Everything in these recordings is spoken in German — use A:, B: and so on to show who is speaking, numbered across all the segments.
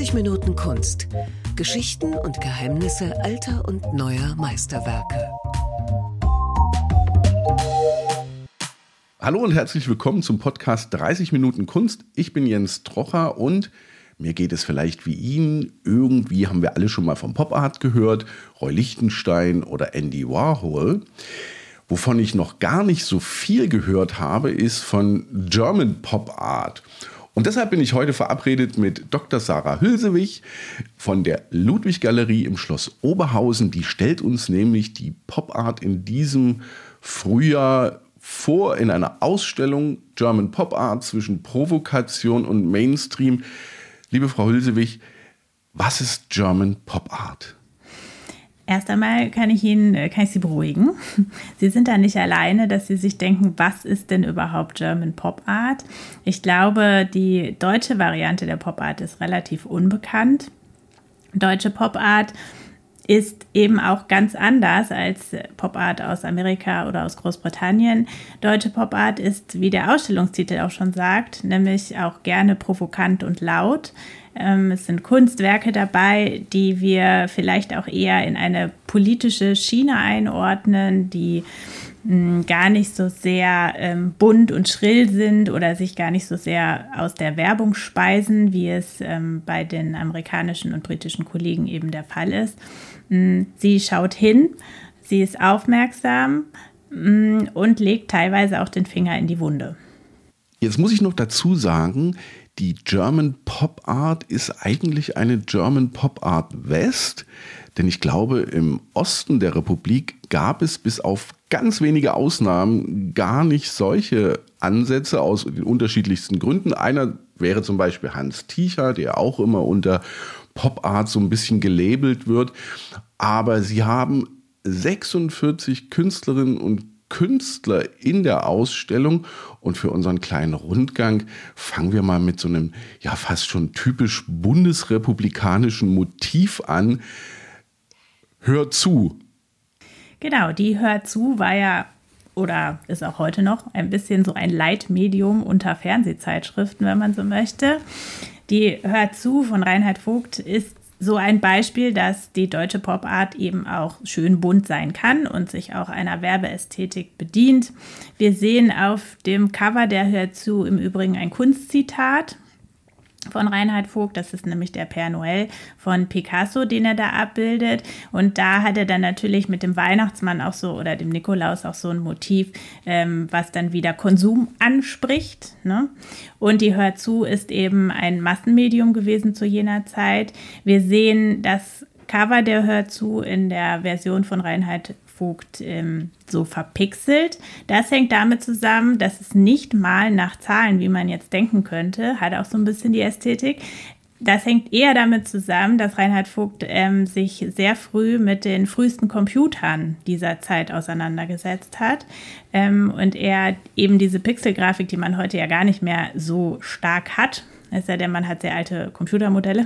A: 30 Minuten Kunst. Geschichten und Geheimnisse alter und neuer Meisterwerke.
B: Hallo und herzlich willkommen zum Podcast 30 Minuten Kunst. Ich bin Jens Trocher und mir geht es vielleicht wie Ihnen. Irgendwie haben wir alle schon mal vom Pop Art gehört, Roy Lichtenstein oder Andy Warhol. Wovon ich noch gar nicht so viel gehört habe, ist von German Pop Art. Und deshalb bin ich heute verabredet mit Dr. Sarah Hülsewig von der Ludwig-Galerie im Schloss Oberhausen. Die stellt uns nämlich die Pop Art in diesem Frühjahr vor in einer Ausstellung German Pop Art zwischen Provokation und Mainstream. Liebe Frau Hülsewig, was ist German Pop Art?
C: Erst einmal kann ich Sie beruhigen. Sie sind da nicht alleine, dass Sie sich denken, was ist denn überhaupt German Pop Art? Ich glaube, die deutsche Variante der Pop Art ist relativ unbekannt. Deutsche Pop Art ist eben auch ganz anders als Pop Art aus Amerika oder aus Großbritannien. Deutsche Pop Art ist, wie der Ausstellungstitel auch schon sagt, nämlich auch gerne provokant und laut. Es sind Kunstwerke dabei, die wir vielleicht auch eher in eine politische Schiene einordnen, die gar nicht so sehr bunt und schrill sind oder sich gar nicht so sehr aus der Werbung speisen, wie es bei den amerikanischen und britischen Kollegen eben der Fall ist. Sie schaut hin, sie ist aufmerksam und legt teilweise auch den Finger in die Wunde.
B: Jetzt muss ich noch dazu sagen, die German Pop Art ist eigentlich eine German Pop Art West, denn ich glaube, im Osten der Republik gab es bis auf ganz wenige Ausnahmen gar nicht solche Ansätze aus den unterschiedlichsten Gründen. Einer wäre zum Beispiel Hans Tiecher, der auch immer unter Pop Art so ein bisschen gelabelt wird. Aber sie haben 46 Künstlerinnen und Künstler in der Ausstellung und für unseren kleinen Rundgang fangen wir mal mit so einem ja fast schon typisch bundesrepublikanischen Motiv an. Hör zu.
C: Genau, die Hör zu war ja oder ist auch heute noch ein bisschen so ein Leitmedium unter Fernsehzeitschriften, wenn man so möchte. Die Hör zu von Reinhard Vogt ist so ein Beispiel, dass die deutsche Pop Art eben auch schön bunt sein kann und sich auch einer Werbeästhetik bedient. Wir sehen auf dem Cover der Hör zu im Übrigen ein Kunstzitat von Reinhard Vogt, das ist nämlich der Père Noël von Picasso, den er da abbildet. Und da hat er dann natürlich mit dem Weihnachtsmann auch so oder dem Nikolaus auch so ein Motiv, was dann wieder Konsum anspricht, ne? Und die Hör zu ist eben ein Massenmedium gewesen zu jener Zeit. Wir sehen das Cover der Hör zu in der Version von Reinhard Vogt so verpixelt. Das hängt damit zusammen, dass es nicht mal nach Zahlen, wie man jetzt denken könnte, hat auch so ein bisschen die Ästhetik. Das hängt eher damit zusammen, dass Reinhard Vogt sich sehr früh mit den frühesten Computern dieser Zeit auseinandergesetzt hat und er eben diese Pixelgrafik, die man heute ja gar nicht mehr so stark hat, es sei denn, man hat sehr alte Computermodelle.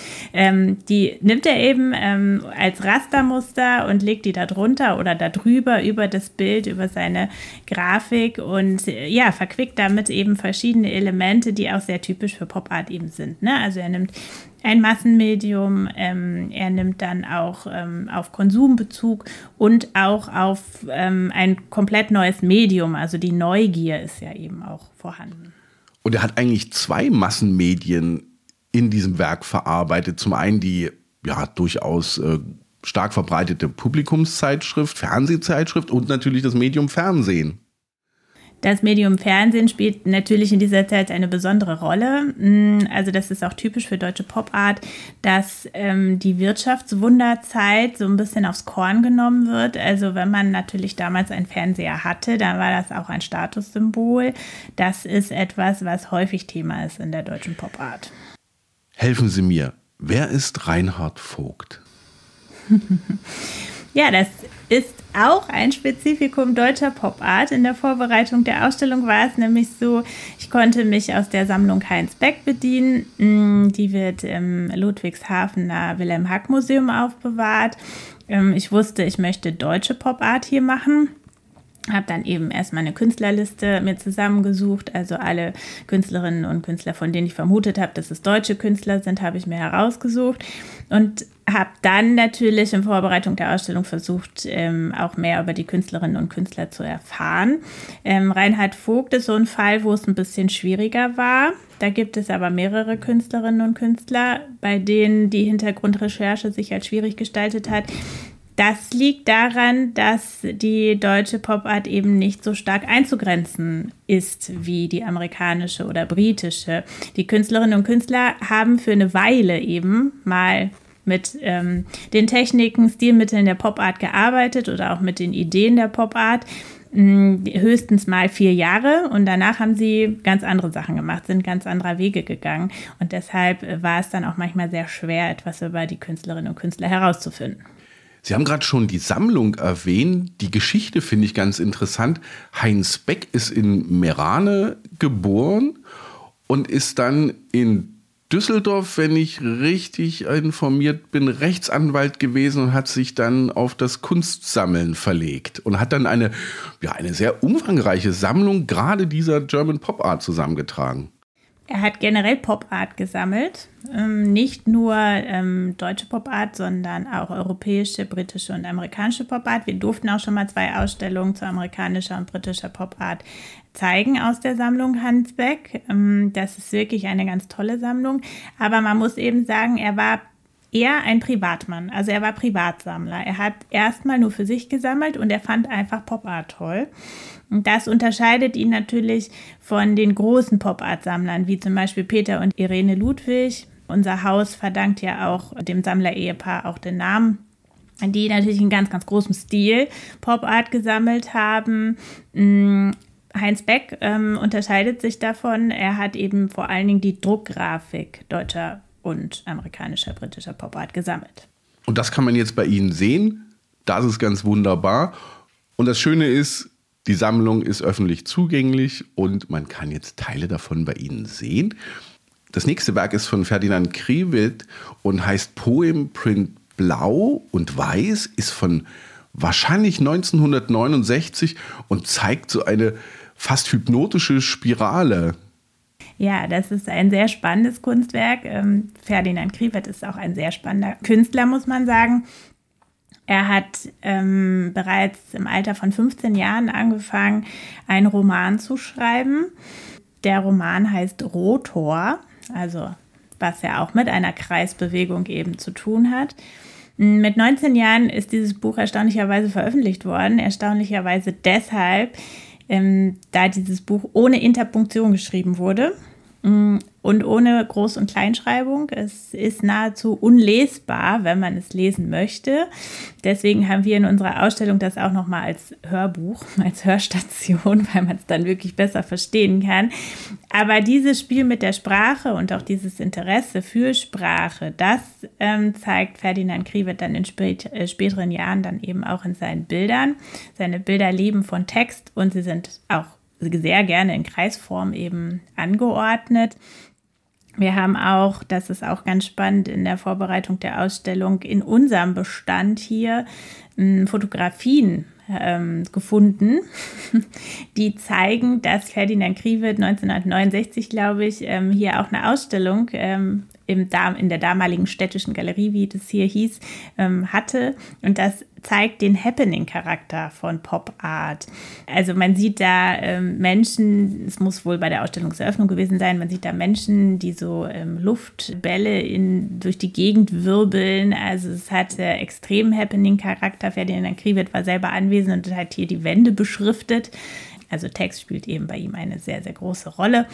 C: Die nimmt er eben als Rastermuster und legt die da drunter oder da drüber über das Bild, über seine Grafik und ja, verquickt damit eben verschiedene Elemente, die auch sehr typisch für Pop Art eben sind, ne? Also er nimmt ein Massenmedium, er nimmt dann auch auf Konsumbezug und auch auf ein komplett neues Medium, also die Neugier ist ja eben auch vorhanden.
B: Und er hat eigentlich zwei Massenmedien in diesem Werk verarbeitet. Zum einen die ja durchaus stark verbreitete Publikumszeitschrift, Fernsehzeitschrift und natürlich das Medium Fernsehen.
C: Das Medium Fernsehen spielt natürlich in dieser Zeit eine besondere Rolle. Also das ist auch typisch für deutsche Pop Art, dass die Wirtschaftswunderzeit so ein bisschen aufs Korn genommen wird. Also wenn man natürlich damals einen Fernseher hatte, dann war das auch ein Statussymbol. Das ist etwas, was häufig Thema ist in der deutschen Pop Art.
B: Helfen Sie mir, wer ist Reinhard Vogt?
C: Ja, das ist auch ein Spezifikum deutscher Pop Art. In der Vorbereitung der Ausstellung war es nämlich so, ich konnte mich aus der Sammlung Heinz Beck bedienen. Die wird im Ludwigshafener Wilhelm-Hack-Museum aufbewahrt. Ich wusste, ich möchte deutsche Pop Art hier machen. Habe dann eben erstmal eine Künstlerliste mir zusammengesucht, also alle Künstlerinnen und Künstler, von denen ich vermutet habe, dass es deutsche Künstler sind, habe ich mir herausgesucht und habe dann natürlich in Vorbereitung der Ausstellung versucht, auch mehr über die Künstlerinnen und Künstler zu erfahren. Reinhard Vogt ist so ein Fall, wo es ein bisschen schwieriger war. Da gibt es aber mehrere Künstlerinnen und Künstler, bei denen die Hintergrundrecherche sich als schwierig gestaltet hat. Das liegt daran, dass die deutsche Popart eben nicht so stark einzugrenzen ist wie die amerikanische oder britische. Die Künstlerinnen und Künstler haben für eine Weile eben mal mit den Techniken, Stilmitteln der Popart gearbeitet oder auch mit den Ideen der Popart. Höchstens mal 4 Jahre und danach haben sie ganz andere Sachen gemacht, sind ganz anderer Wege gegangen. Und deshalb war es dann auch manchmal sehr schwer, etwas über die Künstlerinnen und Künstler herauszufinden.
B: Sie haben gerade schon die Sammlung erwähnt. Die Geschichte finde ich ganz interessant. Heinz Beck ist in Meerane geboren und ist dann in Düsseldorf, wenn ich richtig informiert bin, Rechtsanwalt gewesen und hat sich dann auf das Kunstsammeln verlegt und hat dann eine sehr umfangreiche Sammlung gerade dieser German Pop Art zusammengetragen.
C: Er hat generell Pop-Art gesammelt, nicht nur deutsche Pop-Art, sondern auch europäische, britische und amerikanische Pop-Art. Wir durften auch schon mal 2 Ausstellungen zu amerikanischer und britischer Pop-Art zeigen aus der Sammlung Hans Beck. Das ist wirklich eine ganz tolle Sammlung, aber man muss eben sagen, er war eher ein Privatmann, also er war Privatsammler. Er hat erstmal nur für sich gesammelt und er fand einfach Pop-Art toll. Und das unterscheidet ihn natürlich von den großen Pop-Art-Sammlern, wie zum Beispiel Peter und Irene Ludwig. Unser Haus verdankt ja auch dem Sammler-Ehepaar auch den Namen, die natürlich in ganz, ganz großem Stil Pop-Art gesammelt haben. Heinz Beck unterscheidet sich davon. Er hat eben vor allen Dingen die Druckgrafik deutscher und amerikanischer, britischer Pop-Art gesammelt.
B: Und das kann man jetzt bei Ihnen sehen. Das ist ganz wunderbar. Und das Schöne ist, die Sammlung ist öffentlich zugänglich und man kann jetzt Teile davon bei Ihnen sehen. Das nächste Werk ist von Ferdinand Kriwet und heißt Poem Print Blau und Weiß, ist von wahrscheinlich 1969 und zeigt so eine fast hypnotische Spirale.
C: Ja, das ist ein sehr spannendes Kunstwerk. Ferdinand Kriwet ist auch ein sehr spannender Künstler, muss man sagen. Er hat bereits im Alter von 15 Jahren angefangen, einen Roman zu schreiben. Der Roman heißt Rotor, also was ja auch mit einer Kreisbewegung eben zu tun hat. Mit 19 Jahren ist dieses Buch erstaunlicherweise veröffentlicht worden. Erstaunlicherweise deshalb, da dieses Buch ohne Interpunktion geschrieben wurde und ohne Groß- und Kleinschreibung. Es ist nahezu unlesbar, wenn man es lesen möchte. Deswegen haben wir in unserer Ausstellung das auch nochmal als Hörbuch, als Hörstation, weil man es dann wirklich besser verstehen kann. Aber dieses Spiel mit der Sprache und auch dieses Interesse für Sprache, das zeigt Ferdinand Kriwet dann in späteren Jahren dann eben auch in seinen Bildern. Seine Bilder leben von Text und sie sind auch sehr gerne in Kreisform eben angeordnet. Wir haben auch, das ist auch ganz spannend, in der Vorbereitung der Ausstellung in unserem Bestand hier Fotografien gefunden, die zeigen, dass Ferdinand Kriwet 1969, glaube ich, hier auch eine Ausstellung in der damaligen Städtischen Galerie, wie das hier hieß, hatte. Und das zeigt den Happening-Charakter von Pop-Art. Also man sieht da Menschen, es muss wohl bei der Ausstellungseröffnung gewesen sein, man sieht da Menschen, die so Luftbälle durch die Gegend wirbeln. Also es hatte extrem Happening-Charakter. Ferdinand Kriwet war selber anwesend und hat hier die Wände beschriftet. Also Text spielt eben bei ihm eine sehr, sehr große Rolle.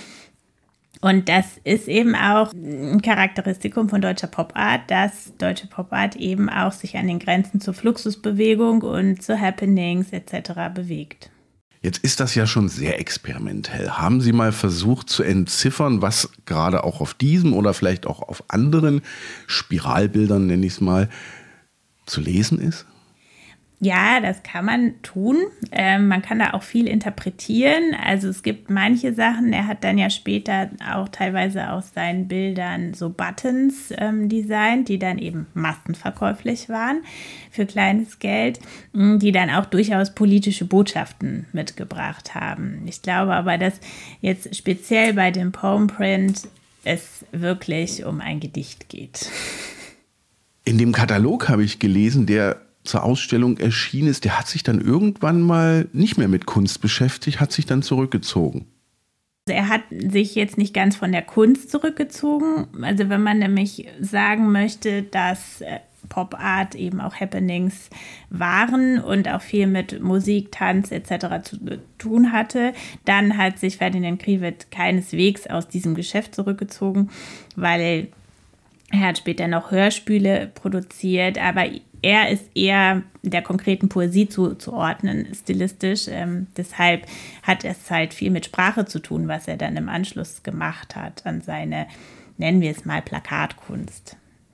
C: Und das ist eben auch ein Charakteristikum von deutscher Pop-Art, dass deutsche Pop-Art eben auch sich an den Grenzen zur Fluxusbewegung und zu Happenings etc. bewegt.
B: Jetzt ist das ja schon sehr experimentell. Haben Sie mal versucht zu entziffern, was gerade auch auf diesem oder vielleicht auch auf anderen Spiralbildern, nenne ich es mal, zu lesen ist?
C: Ja, das kann man tun. Man kann da auch viel interpretieren. Also es gibt manche Sachen, er hat dann ja später auch teilweise aus seinen Bildern so Buttons designt, die dann eben massenverkäuflich waren für kleines Geld, die dann auch durchaus politische Botschaften mitgebracht haben. Ich glaube aber, dass jetzt speziell bei dem Poem Print es wirklich um ein Gedicht geht.
B: In dem Katalog habe ich gelesen, der zur Ausstellung erschienen ist, der hat sich dann irgendwann mal nicht mehr mit Kunst beschäftigt, hat sich dann zurückgezogen.
C: Er hat sich jetzt nicht ganz von der Kunst zurückgezogen. Also wenn man nämlich sagen möchte, dass Pop Art eben auch Happenings waren und auch viel mit Musik, Tanz etc. zu tun hatte, dann hat sich Ferdinand Kriwet keineswegs aus diesem Geschäft zurückgezogen, weil er hat später noch Hörspiele produziert, aber er ist eher der konkreten Poesie zuzuordnen, stilistisch. Deshalb hat es halt viel mit Sprache zu tun, was er dann im Anschluss gemacht hat an seine, nennen wir es mal, Plakatkunst.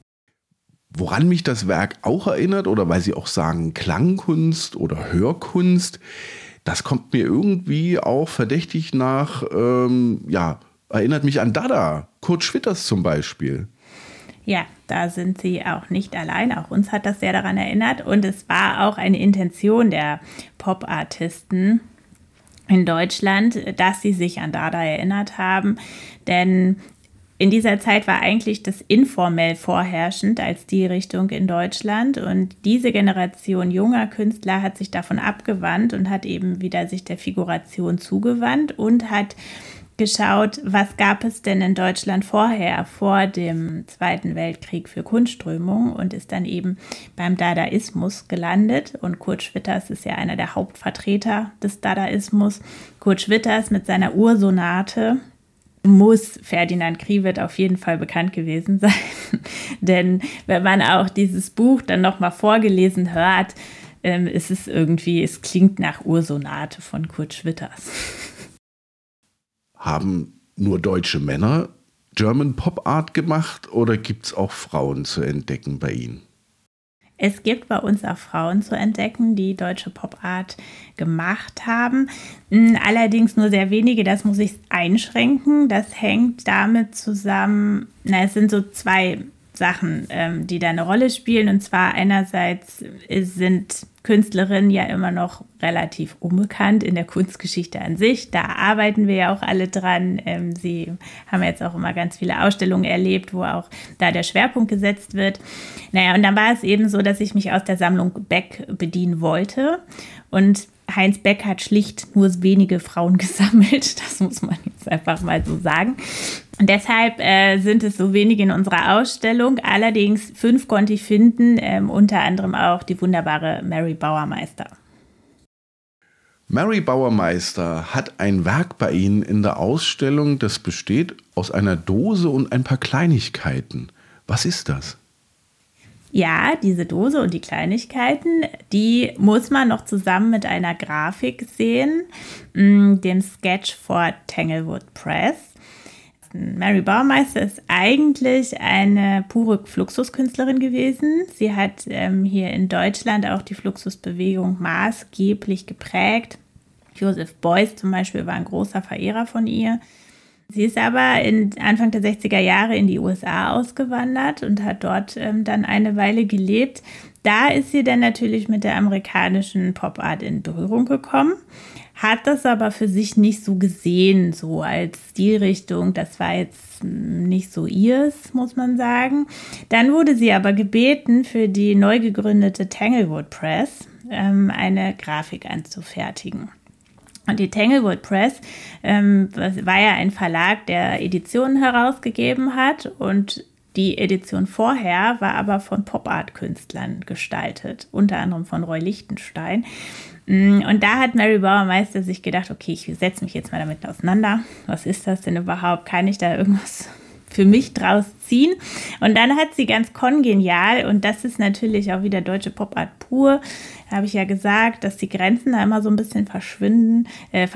B: Woran mich das Werk auch erinnert, oder weil Sie auch sagen Klangkunst oder Hörkunst, das kommt mir irgendwie auch verdächtig nach, erinnert mich an Dada, Kurt Schwitters zum Beispiel.
C: Ja, da sind Sie auch nicht allein. Auch uns hat das sehr daran erinnert. Und es war auch eine Intention der Pop-Artisten in Deutschland, dass sie sich an Dada erinnert haben. Denn in dieser Zeit war eigentlich das informell vorherrschend als Stilrichtung in Deutschland. Und diese Generation junger Künstler hat sich davon abgewandt und hat eben wieder sich der Figuration zugewandt und hat geschaut, was gab es denn in Deutschland vorher, vor dem Zweiten Weltkrieg für Kunstströmungen, und ist dann eben beim Dadaismus gelandet. Und Kurt Schwitters ist ja einer der Hauptvertreter des Dadaismus. Kurt Schwitters mit seiner Ursonate muss Ferdinand Kriwet auf jeden Fall bekannt gewesen sein. Denn wenn man auch dieses Buch dann nochmal vorgelesen hört, ist es irgendwie, es klingt nach Ursonate von Kurt Schwitters.
B: Haben nur deutsche Männer German Pop Art gemacht oder gibt es auch Frauen zu entdecken bei Ihnen?
C: Es gibt bei uns auch Frauen zu entdecken, die deutsche Pop Art gemacht haben. Allerdings nur sehr wenige, das muss ich einschränken. Das hängt damit zusammen, es sind so zwei Sachen, die da eine Rolle spielen. Und zwar einerseits sind Künstlerinnen ja immer noch relativ unbekannt in der Kunstgeschichte an sich. Da arbeiten wir ja auch alle dran. Sie haben jetzt auch immer ganz viele Ausstellungen erlebt, wo auch da der Schwerpunkt gesetzt wird. Und dann war es eben so, dass ich mich aus der Sammlung Beck bedienen wollte. Und Heinz Beck hat schlicht nur wenige Frauen gesammelt. Das muss man jetzt einfach mal so sagen. Und deshalb sind es so wenige in unserer Ausstellung. Allerdings 5 konnte ich finden, unter anderem auch die wunderbare Mary Bauermeister.
B: Mary Bauermeister hat ein Werk bei Ihnen in der Ausstellung, das besteht aus einer Dose und ein paar Kleinigkeiten. Was ist das?
C: Ja, diese Dose und die Kleinigkeiten, die muss man noch zusammen mit einer Grafik sehen, dem Sketch for Tanglewood Press. Mary Bauermeister ist eigentlich eine pure Fluxuskünstlerin gewesen. Sie hat hier in Deutschland auch die Fluxusbewegung maßgeblich geprägt. Joseph Beuys zum Beispiel war ein großer Verehrer von ihr. Sie ist aber Anfang der 60er Jahre in die USA ausgewandert und hat dort dann eine Weile gelebt. Da ist sie dann natürlich mit der amerikanischen Pop-Art in Berührung gekommen, hat das aber für sich nicht so gesehen, so als Stilrichtung. Das war jetzt nicht so ihrs, muss man sagen. Dann wurde sie aber gebeten, für die neu gegründete Tanglewood Press eine Grafik anzufertigen. Und die Tanglewood Press war ja ein Verlag, der Editionen herausgegeben hat, und die Edition vorher war aber von Pop-Art-Künstlern gestaltet, unter anderem von Roy Lichtenstein. Und da hat Mary Bauermeister sich gedacht, okay, ich setze mich jetzt mal damit auseinander. Was ist das denn überhaupt? Kann ich da irgendwas für mich draus ziehen? Und dann hat sie ganz kongenial, und das ist natürlich auch wieder deutsche Pop-Art pur, habe ich ja gesagt, dass die Grenzen da immer so ein bisschen verschwimmen.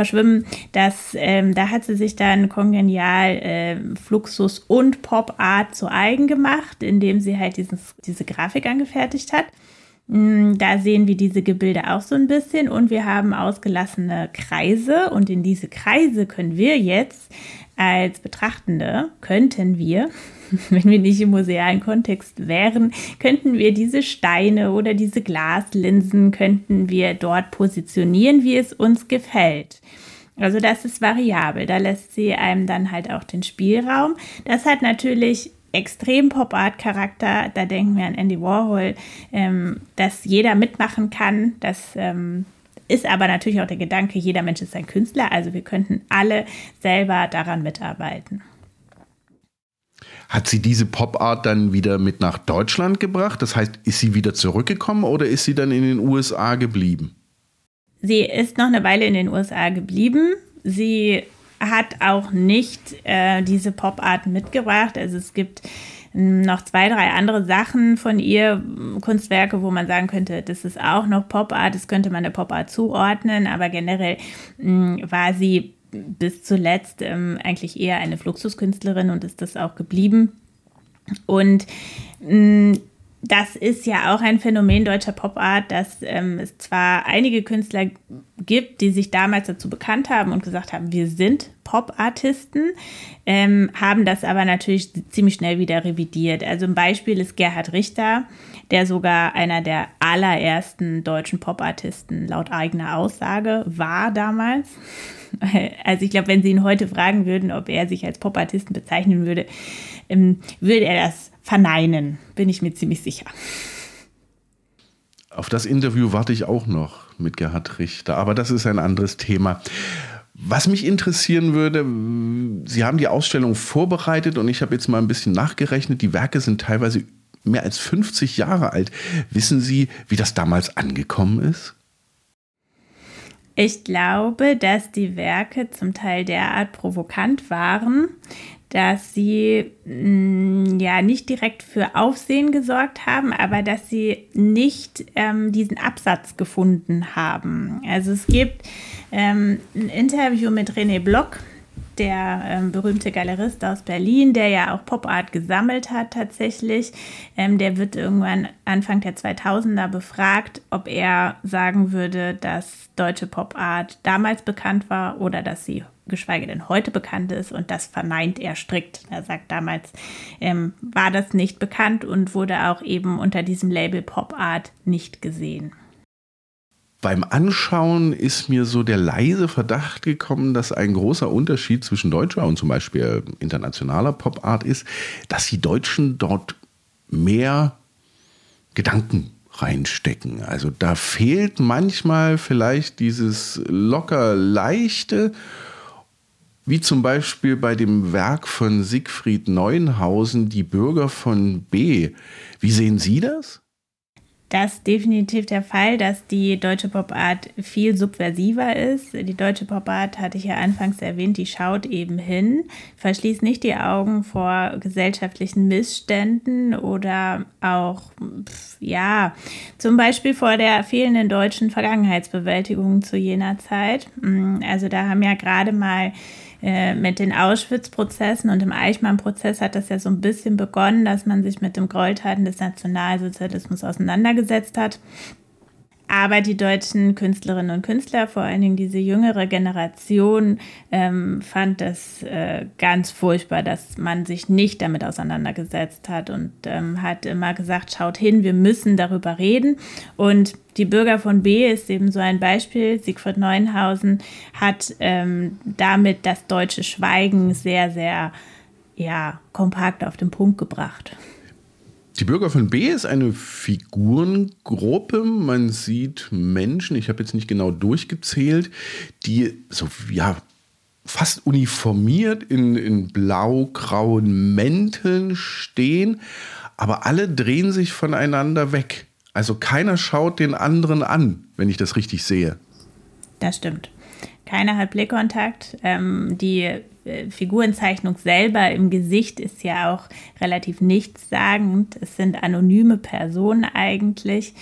C: Da hat sie sich dann kongenial Fluxus und Pop-Art zu eigen gemacht, indem sie halt diese Grafik angefertigt hat. Da sehen wir diese Gebilde auch so ein bisschen und wir haben ausgelassene Kreise und in diese Kreise können wir jetzt als Betrachtende, könnten wir, wenn wir nicht im musealen Kontext wären, könnten wir diese Steine oder diese Glaslinsen, könnten wir dort positionieren, wie es uns gefällt. Also das ist variabel, da lässt sie einem dann halt auch den Spielraum. Das hat natürlich extrem Pop-Art-Charakter, da denken wir an Andy Warhol, dass jeder mitmachen kann, das ist aber natürlich auch der Gedanke, jeder Mensch ist ein Künstler, also wir könnten alle selber daran mitarbeiten.
B: Hat sie diese Pop-Art dann wieder mit nach Deutschland gebracht? Das heißt, ist sie wieder zurückgekommen oder ist sie dann in den USA geblieben?
C: Sie ist noch eine Weile in den USA geblieben. Sie hat auch nicht diese Pop-Art mitgebracht. Also es gibt noch 2, 3 andere Sachen von ihr, Kunstwerke, wo man sagen könnte, das ist auch noch Pop-Art, das könnte man der Pop-Art zuordnen, aber generell war sie bis zuletzt eigentlich eher eine Fluxuskünstlerin und ist das auch geblieben. Und das ist ja auch ein Phänomen deutscher Pop-Art, dass es zwar einige Künstler gibt, die sich damals dazu bekannt haben und gesagt haben, wir sind Pop-Artisten, haben das aber natürlich ziemlich schnell wieder revidiert. Also ein Beispiel ist Gerhard Richter, der sogar einer der allerersten deutschen Pop-Artisten laut eigener Aussage war damals. Also ich glaube, wenn Sie ihn heute fragen würden, ob er sich als Pop-Artisten bezeichnen würde, würde er das verneinen, bin ich mir ziemlich sicher.
B: Auf das Interview warte ich auch noch mit Gerhard Richter, aber das ist ein anderes Thema. Was mich interessieren würde, Sie haben die Ausstellung vorbereitet und ich habe jetzt mal ein bisschen nachgerechnet, die Werke sind teilweise mehr als 50 Jahre alt. Wissen Sie, wie das damals angekommen ist?
C: Ich glaube, dass die Werke zum Teil derart provokant waren, dass sie nicht direkt für Aufsehen gesorgt haben, aber dass sie nicht diesen Absatz gefunden haben. Also es gibt ein Interview mit René Block, der berühmte Galerist aus Berlin, der ja auch Pop-Art gesammelt hat tatsächlich. Der wird irgendwann Anfang der 2000er befragt, ob er sagen würde, dass deutsche Pop-Art damals bekannt war oder dass sie geschweige denn heute bekannt ist, und das verneint er strikt. Er sagt, damals war das nicht bekannt und wurde auch eben unter diesem Label Pop-Art nicht gesehen.
B: Beim Anschauen ist mir so der leise Verdacht gekommen, dass ein großer Unterschied zwischen deutscher und zum Beispiel internationaler Pop-Art ist, dass die Deutschen dort mehr Gedanken reinstecken. Also da fehlt manchmal vielleicht dieses locker Leichte, wie zum Beispiel bei dem Werk von Siegfried Neuenhausen, Die Bürger von B. Wie sehen Sie das?
C: Das ist definitiv der Fall, dass die deutsche Pop-Art viel subversiver ist. Die deutsche Pop-Art, hatte ich ja anfangs erwähnt, die schaut eben hin, verschließt nicht die Augen vor gesellschaftlichen Missständen oder auch, zum Beispiel vor der fehlenden deutschen Vergangenheitsbewältigung zu jener Zeit. Also da haben ja gerade mal mit den Auschwitz-Prozessen und dem Eichmann-Prozess hat das ja so ein bisschen begonnen, dass man sich mit den Gräueltaten des Nationalsozialismus auseinandergesetzt hat. Aber die deutschen Künstlerinnen und Künstler, vor allen Dingen diese jüngere Generation, fand das ganz furchtbar, dass man sich nicht damit auseinandergesetzt hat und hat immer gesagt, schaut hin, wir müssen darüber reden. Und die Bürger von B ist eben so ein Beispiel. Siegfried Neuenhausen hat damit das deutsche Schweigen sehr, sehr kompakt auf den Punkt gebracht.
B: Die Bürger von B ist eine Figurengruppe. Man sieht Menschen, ich habe jetzt nicht genau durchgezählt, die so fast uniformiert in blau-grauen Mänteln stehen, aber alle drehen sich voneinander weg. Also keiner schaut den anderen an, wenn ich das richtig sehe.
C: Das stimmt. Keiner hat Blickkontakt. Die Figurenzeichnung selber im Gesicht ist ja auch relativ nichtssagend. Es sind anonyme Personen eigentlich.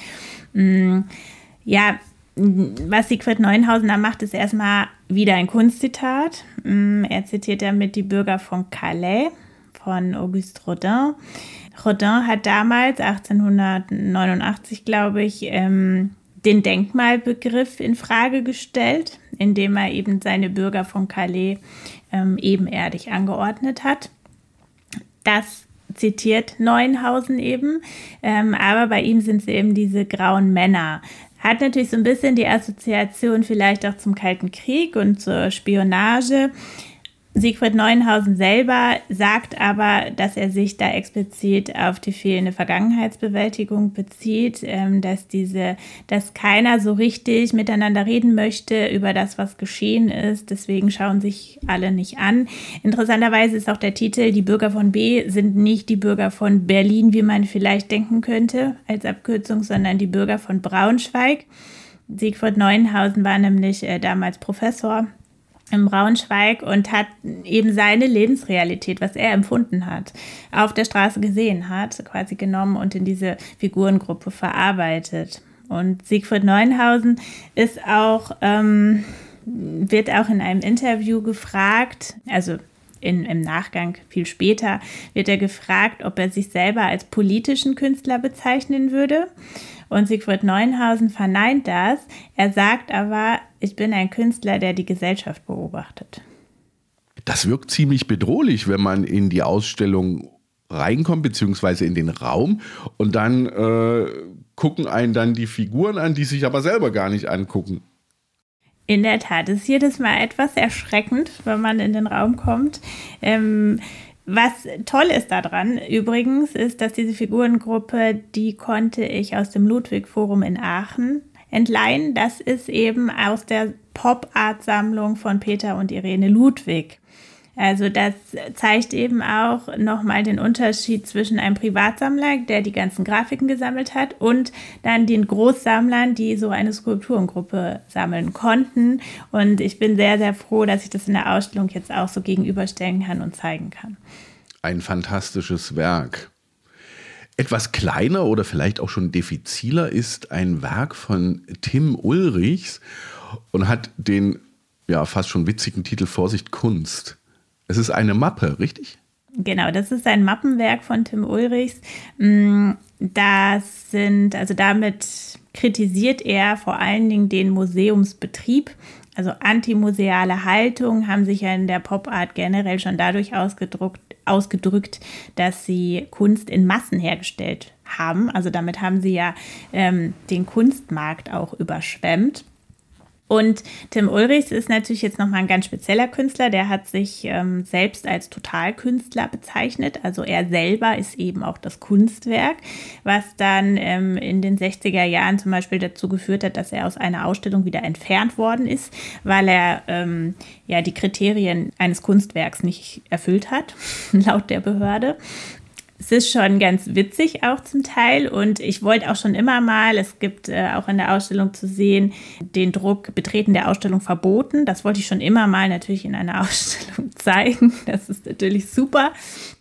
C: Was Siegfried Neuenhausen da macht, ist erstmal wieder ein Kunstzitat. Er zitiert damit die Bürger von Calais von Auguste Rodin. Rodin hat damals, 1889, glaube ich, den Denkmalbegriff in Frage gestellt, indem er eben seine Bürger von Calais ebenerdig angeordnet hat. Das zitiert Neuenhausen eben, aber bei ihm sind es eben diese grauen Männer. Hat natürlich so ein bisschen die Assoziation vielleicht auch zum Kalten Krieg und zur Spionage. Siegfried Neuenhausen selber sagt aber, dass er sich da explizit auf die fehlende Vergangenheitsbewältigung bezieht, dass keiner so richtig miteinander reden möchte über das, was geschehen ist. Deswegen schauen sich alle nicht an. Interessanterweise ist auch der Titel, die Bürger von B sind nicht die Bürger von Berlin, wie man vielleicht denken könnte als Abkürzung, sondern die Bürger von Braunschweig. Siegfried Neuenhausen war nämlich damals Professor in Braunschweig und hat eben seine Lebensrealität, was er empfunden hat, auf der Straße gesehen hat, quasi genommen und in diese Figurengruppe verarbeitet. Und Siegfried Neuenhausen ist auch, wird auch in einem Interview gefragt, also im Nachgang, viel später, wird er gefragt, ob er sich selber als politischen Künstler bezeichnen würde. Und Siegfried Neuenhausen verneint das. Er sagt aber, ich bin ein Künstler, der die Gesellschaft beobachtet.
B: Das wirkt ziemlich bedrohlich, wenn man in die Ausstellung reinkommt, beziehungsweise in den Raum. Und dann gucken einen dann die Figuren an, die sich aber selber gar nicht angucken.
C: In der Tat, es ist jedes Mal etwas erschreckend, wenn man in den Raum kommt. Was toll ist daran übrigens, ist, dass diese Figurengruppe, die konnte ich aus dem Ludwig-Forum in Aachen entleihen. Das ist eben aus der Pop-Art-Sammlung von Peter und Irene Ludwig. Also das zeigt eben auch nochmal den Unterschied zwischen einem Privatsammler, der die ganzen Grafiken gesammelt hat, und dann den Großsammlern, die so eine Skulpturengruppe sammeln konnten. Und ich bin sehr, sehr froh, dass ich das in der Ausstellung jetzt auch so gegenüberstellen kann und zeigen kann.
B: Ein fantastisches Werk. Etwas kleiner oder vielleicht auch schon diffiziler ist ein Werk von Tim Ulrichs und hat den fast schon witzigen Titel Vorsicht Kunst. Es ist eine Mappe, richtig?
C: Genau, das ist ein Mappenwerk von Tim Ulrichs. Damit kritisiert er vor allen Dingen den Museumsbetrieb. Also antimuseale Haltung haben sich ja in der Pop-Art generell schon dadurch ausgedrückt, dass sie Kunst in Massen hergestellt haben. Also damit haben sie ja den Kunstmarkt auch überschwemmt. Und Tim Ulrichs ist natürlich jetzt nochmal ein ganz spezieller Künstler, der hat sich selbst als Totalkünstler bezeichnet, also er selber ist eben auch das Kunstwerk, was dann in den 60er Jahren zum Beispiel dazu geführt hat, dass er aus einer Ausstellung wieder entfernt worden ist, weil er die Kriterien eines Kunstwerks nicht erfüllt hat, laut der Behörde. Es ist schon ganz witzig auch zum Teil und ich wollte auch schon immer mal, es gibt auch in der Ausstellung zu sehen, den Druck Betreten der Ausstellung verboten. Das wollte ich schon immer mal natürlich in einer Ausstellung zeigen. Das ist natürlich super.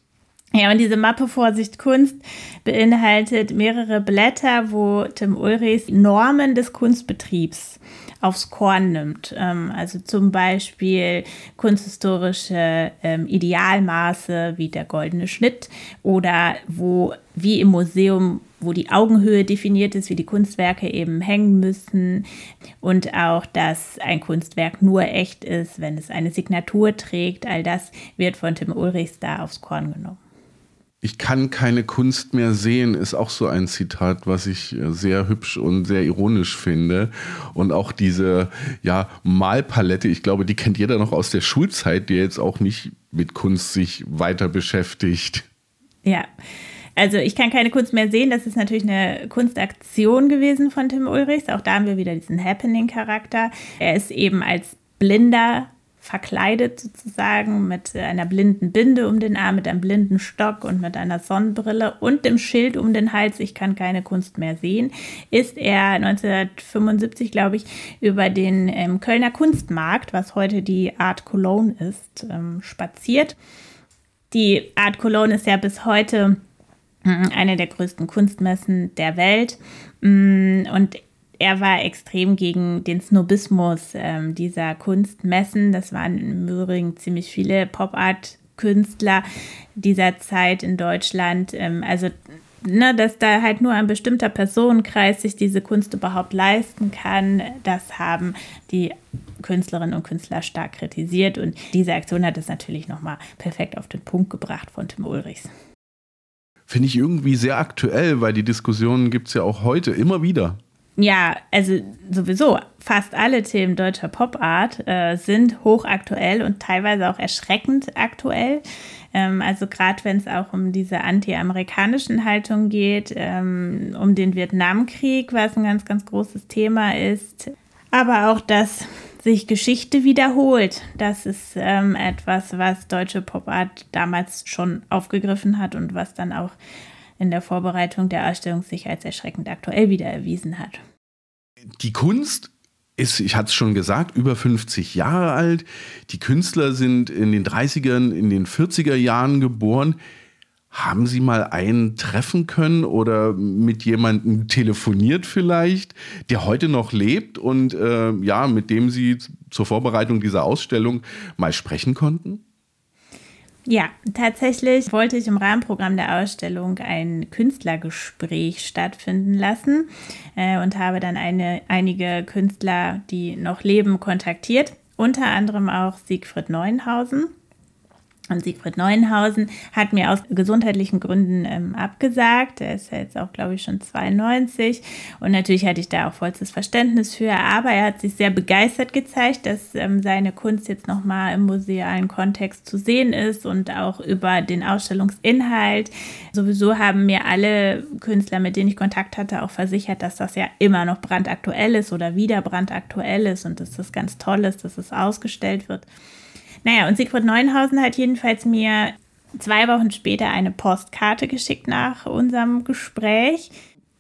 C: Ja, und diese Mappe Vorsicht Kunst beinhaltet mehrere Blätter, wo Tim Ulrichs Normen des Kunstbetriebs aufs Korn nimmt. Also zum Beispiel kunsthistorische Idealmaße wie der goldene Schnitt oder wie im Museum, wo die Augenhöhe definiert ist, wie die Kunstwerke eben hängen müssen und auch, dass ein Kunstwerk nur echt ist, wenn es eine Signatur trägt. All das wird von Tim Ulrichs da aufs Korn genommen.
B: Ich kann keine Kunst mehr sehen, ist auch so ein Zitat, was ich sehr hübsch und sehr ironisch finde. Und auch diese Malpalette, ich glaube, die kennt jeder noch aus der Schulzeit, der jetzt auch nicht mit Kunst sich weiter beschäftigt.
C: Ja, also ich kann keine Kunst mehr sehen. Das ist natürlich eine Kunstaktion gewesen von Tim Ulrichs. Auch da haben wir wieder diesen Happening-Charakter. Er ist eben als Blinder verkleidet sozusagen mit einer blinden Binde um den Arm, mit einem blinden Stock und mit einer Sonnenbrille und dem Schild um den Hals, ich kann keine Kunst mehr sehen, ist er 1975, glaube ich, über den Kölner Kunstmarkt, was heute die Art Cologne ist, spaziert. Die Art Cologne ist ja bis heute eine der größten Kunstmessen der Welt und er war extrem gegen den Snobismus dieser Kunstmessen. Das waren in Möhringen ziemlich viele Pop-Art Künstler dieser Zeit in Deutschland. Dass da halt nur ein bestimmter Personenkreis sich diese Kunst überhaupt leisten kann, das haben die Künstlerinnen und Künstler stark kritisiert. Und diese Aktion hat es natürlich nochmal perfekt auf den Punkt gebracht von Tim Ulrichs.
B: Finde ich irgendwie sehr aktuell, weil die Diskussionen gibt es ja auch heute immer wieder.
C: Ja, also sowieso fast alle Themen deutscher Pop-Art sind hochaktuell und teilweise auch erschreckend aktuell. Also gerade wenn es auch um diese anti-amerikanischen Haltungen geht, um den Vietnamkrieg, was ein ganz, ganz großes Thema ist. Aber auch, dass sich Geschichte wiederholt. Das ist etwas, was deutsche Pop-Art damals schon aufgegriffen hat und was dann auch in der Vorbereitung der Ausstellung sich als erschreckend aktuell wieder erwiesen hat.
B: Die Kunst ist, ich hatte es schon gesagt, über 50 Jahre alt. Die Künstler sind in den 30ern, in den 40er Jahren geboren. Haben Sie mal einen treffen können oder mit jemandem telefoniert vielleicht, der heute noch lebt und mit dem Sie zur Vorbereitung dieser Ausstellung mal sprechen konnten?
C: Ja, tatsächlich wollte ich im Rahmenprogramm der Ausstellung ein Künstlergespräch stattfinden lassen und habe dann einige Künstler, die noch leben, kontaktiert, unter anderem auch Siegfried Neuenhausen. Und Siegfried Neuenhausen hat mir aus gesundheitlichen Gründen abgesagt. Er ist ja jetzt auch, glaube ich, schon 92. Und natürlich hatte ich da auch vollstes Verständnis für. Aber er hat sich sehr begeistert gezeigt, dass seine Kunst jetzt nochmal im musealen Kontext zu sehen ist und auch über den Ausstellungsinhalt. Sowieso haben mir alle Künstler, mit denen ich Kontakt hatte, auch versichert, dass das ja immer noch brandaktuell ist oder wieder brandaktuell ist und dass das ganz toll ist, dass es ausgestellt wird. Naja, und Siegfried Neuenhausen hat jedenfalls mir 2 Wochen später eine Postkarte geschickt nach unserem Gespräch.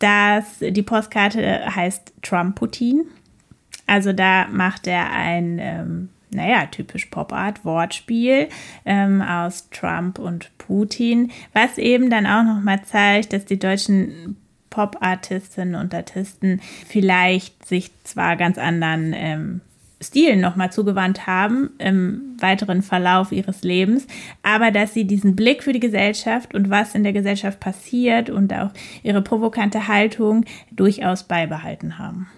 C: Die Postkarte heißt Trump-Putin. Also da macht er ein, typisch Pop-Art-Wortspiel aus Trump und Putin, was eben dann auch nochmal zeigt, dass die deutschen Pop-Artistinnen und Artisten vielleicht sich zwar ganz anderen Stilen nochmal zugewandt haben im weiteren Verlauf ihres Lebens, aber dass sie diesen Blick für die Gesellschaft und was in der Gesellschaft passiert und auch ihre provokante Haltung durchaus beibehalten haben.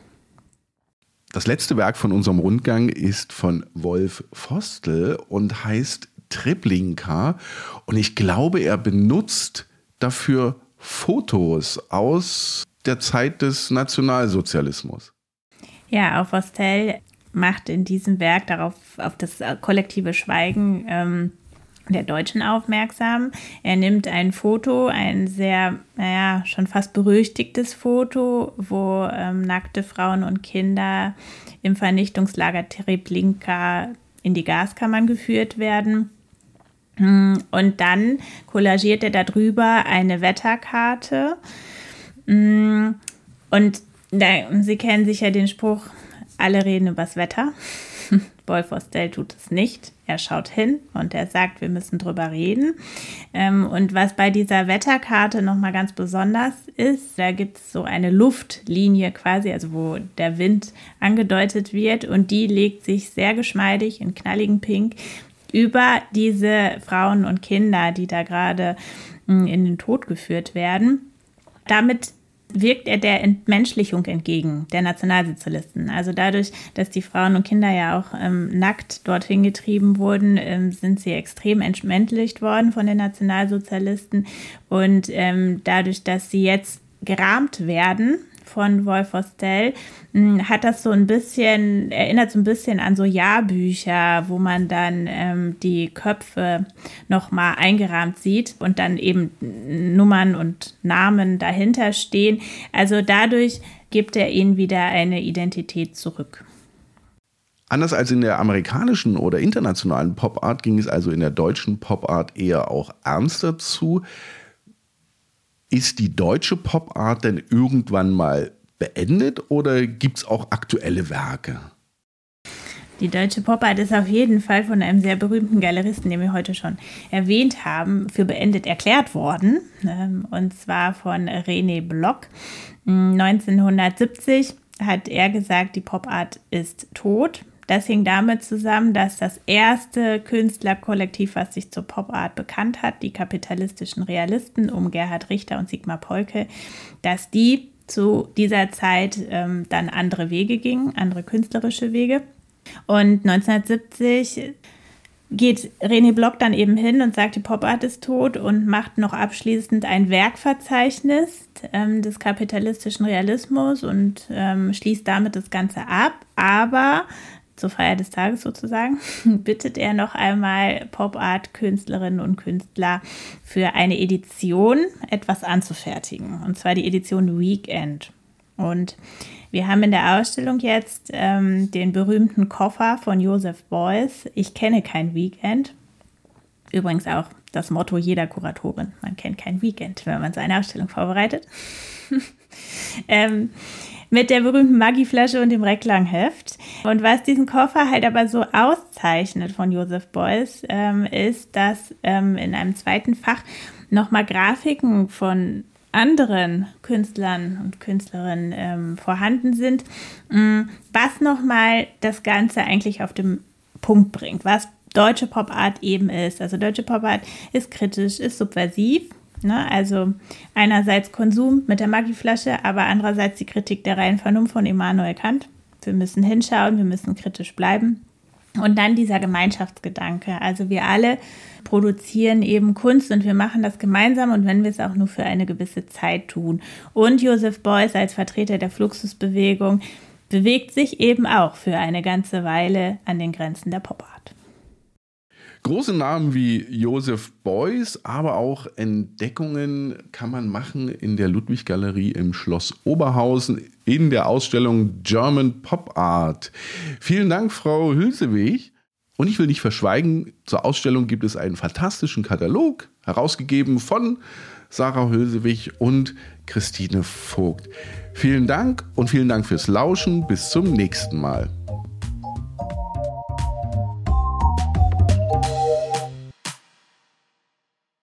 B: Das letzte Werk von unserem Rundgang ist von Wolf Vostel und heißt Treblinka und ich glaube, er benutzt dafür Fotos aus der Zeit des Nationalsozialismus.
C: Ja, auch Vostel macht in diesem Werk auf das kollektive Schweigen der Deutschen aufmerksam. Er nimmt ein Foto, ein sehr, schon fast berüchtigtes Foto, wo nackte Frauen und Kinder im Vernichtungslager Treblinka in die Gaskammern geführt werden. Und dann kollagiert er darüber eine Wetterkarte. Und Sie kennen sicher den Spruch, alle reden übers Wetter. Wolf Vostel tut es nicht. Er schaut hin und er sagt, wir müssen drüber reden. Und was bei dieser Wetterkarte nochmal ganz besonders ist, da gibt es so eine Luftlinie quasi, also wo der Wind angedeutet wird und die legt sich sehr geschmeidig in knalligem Pink über diese Frauen und Kinder, die da gerade in den Tod geführt werden. Damit wirkt er der Entmenschlichung entgegen, der Nationalsozialisten. Also dadurch, dass die Frauen und Kinder ja auch nackt dorthin getrieben wurden, sind sie extrem entmenschlicht worden von den Nationalsozialisten. Und dadurch, dass sie jetzt gerahmt werden von Wolf Vostel, hat das erinnert so ein bisschen an so Jahrbücher, wo man dann die Köpfe nochmal eingerahmt sieht und dann eben Nummern und Namen dahinter stehen. Also dadurch gibt er ihnen wieder eine Identität zurück.
B: Anders als in der amerikanischen oder internationalen Pop-Art ging es also in der deutschen Pop-Art eher auch ernster zu. Ist die deutsche Pop-Art denn irgendwann mal beendet oder gibt es auch aktuelle Werke?
C: Die deutsche Pop-Art ist auf jeden Fall von einem sehr berühmten Galeristen, den wir heute schon erwähnt haben, für beendet erklärt worden. Und zwar von René Block. 1970 hat er gesagt, die Pop-Art ist tot. Das hing damit zusammen, dass das erste Künstlerkollektiv, was sich zur Pop-Art bekannt hat, die kapitalistischen Realisten um Gerhard Richter und Sigmar Polke, dass die zu dieser Zeit dann andere Wege gingen, andere künstlerische Wege. Und 1970 geht René Block dann eben hin und sagt, die Pop-Art ist tot und macht noch abschließend ein Werkverzeichnis des kapitalistischen Realismus und schließt damit das Ganze ab. Aber zur Feier des Tages sozusagen bittet er noch einmal Pop-Art-Künstlerinnen und Künstler für eine Edition etwas anzufertigen. Und zwar die Edition Weekend. Und wir haben in der Ausstellung jetzt den berühmten Koffer von Joseph Beuys. Ich kenne kein Weekend. Übrigens auch das Motto jeder Kuratorin. Man kennt kein Weekend, wenn man so eine Ausstellung vorbereitet. Mit der berühmten Maggi-Flasche und dem Recklangheft. Und was diesen Koffer halt aber so auszeichnet von Joseph Beuys, ist, dass in einem zweiten Fach nochmal Grafiken von anderen Künstlern und Künstlerinnen vorhanden sind, was nochmal das Ganze eigentlich auf den Punkt bringt, was deutsche Pop-Art eben ist. Also deutsche Pop-Art ist kritisch, ist subversiv, ne? Also einerseits Konsum mit der Maggi-Flasche, aber andererseits die Kritik der reinen Vernunft von Immanuel Kant. Wir müssen hinschauen, wir müssen kritisch bleiben. Und dann dieser Gemeinschaftsgedanke. Also wir alle produzieren eben Kunst und wir machen das gemeinsam und wenn wir es auch nur für eine gewisse Zeit tun. Und Joseph Beuys als Vertreter der Fluxusbewegung bewegt sich eben auch für eine ganze Weile an den Grenzen der Pop-Art.
B: Große Namen wie Joseph Beuys, aber auch Entdeckungen kann man machen in der Ludwig-Galerie im Schloss Oberhausen in der Ausstellung German Pop Art. Vielen Dank, Frau Hülsewig. Und ich will nicht verschweigen, zur Ausstellung gibt es einen fantastischen Katalog, herausgegeben von Sarah Hülsewig und Christine Vogt. Vielen Dank und vielen Dank fürs Lauschen. Bis zum nächsten Mal.